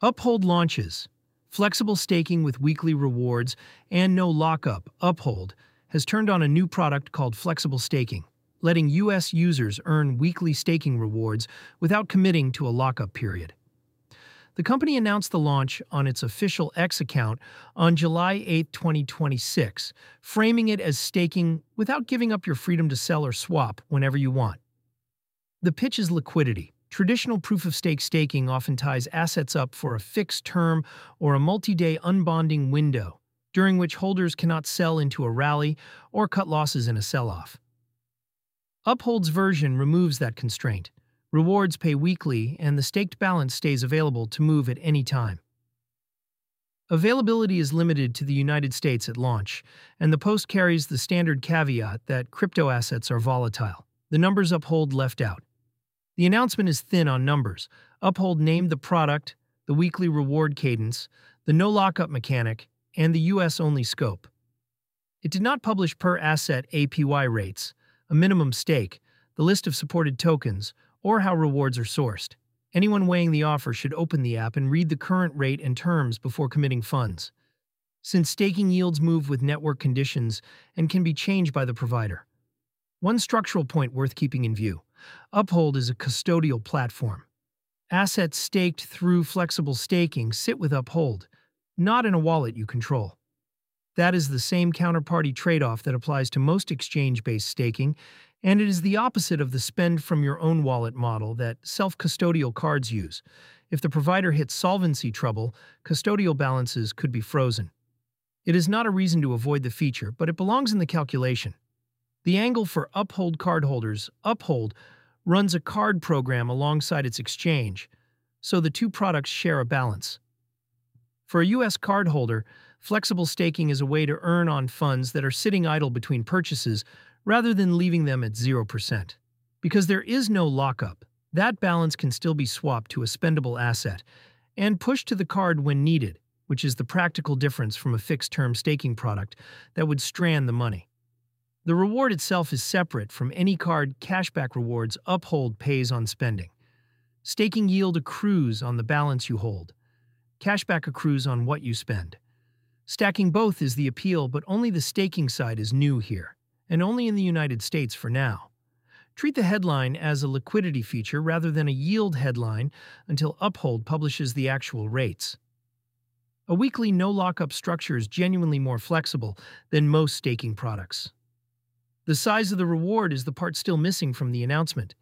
Uphold launches. Flexible staking with weekly rewards and no lockup, Uphold has turned on a new product called flexible staking, letting U.S. users earn weekly staking rewards without committing to a lockup period. The company announced the launch on its official X account on July 8, 2026, framing it as staking without giving up your freedom to sell or swap whenever you want. The pitch is liquidity. Traditional proof-of-stake staking often ties assets up for a fixed term or a multi-day unbonding window, during which holders cannot sell into a rally or cut losses in a sell-off. Uphold's version removes that constraint. Rewards pay weekly, and the staked balance stays available to move at any time. Availability is limited to the United States at launch, and the post carries the standard caveat that crypto assets are volatile. The numbers Uphold left out. The announcement is thin on numbers. Uphold named the product, the weekly reward cadence, the no-lockup mechanic, and the US-only scope. It did not publish per-asset APY rates, a minimum stake, the list of supported tokens, or how rewards are sourced. Anyone weighing the offer should open the app and read the current rate and terms before committing funds, since staking yields move with network conditions and can be changed by the provider. One structural point worth keeping in view. Uphold is a custodial platform. Assets staked through flexible staking sit with Uphold, not in a wallet you control. That is the same counterparty trade-off that applies to most exchange-based staking, and it is the opposite of the spend-from-your-own-wallet model that self-custodial cards use. If the provider hits solvency trouble, custodial balances could be frozen. It is not a reason to avoid the feature, but it belongs in the calculation. The angle for Uphold cardholders, Uphold runs a card program alongside its exchange, so the two products share a balance. For a U.S. cardholder, flexible staking is a way to earn on funds that are sitting idle between purchases rather than leaving them at 0%. Because there is no lockup, that balance can still be swapped to a spendable asset and pushed to the card when needed, which is the practical difference from a fixed-term staking product that would strand the money. The reward itself is separate from any card cashback rewards Uphold pays on spending. Staking yield accrues on the balance you hold. Cashback accrues on what you spend. Stacking both is the appeal, but only the staking side is new here, and only in the United States for now. Treat the headline as a liquidity feature rather than a yield headline until Uphold publishes the actual rates. A weekly no-lockup structure is genuinely more flexible than most staking products. The size of the reward is the part still missing from the announcement.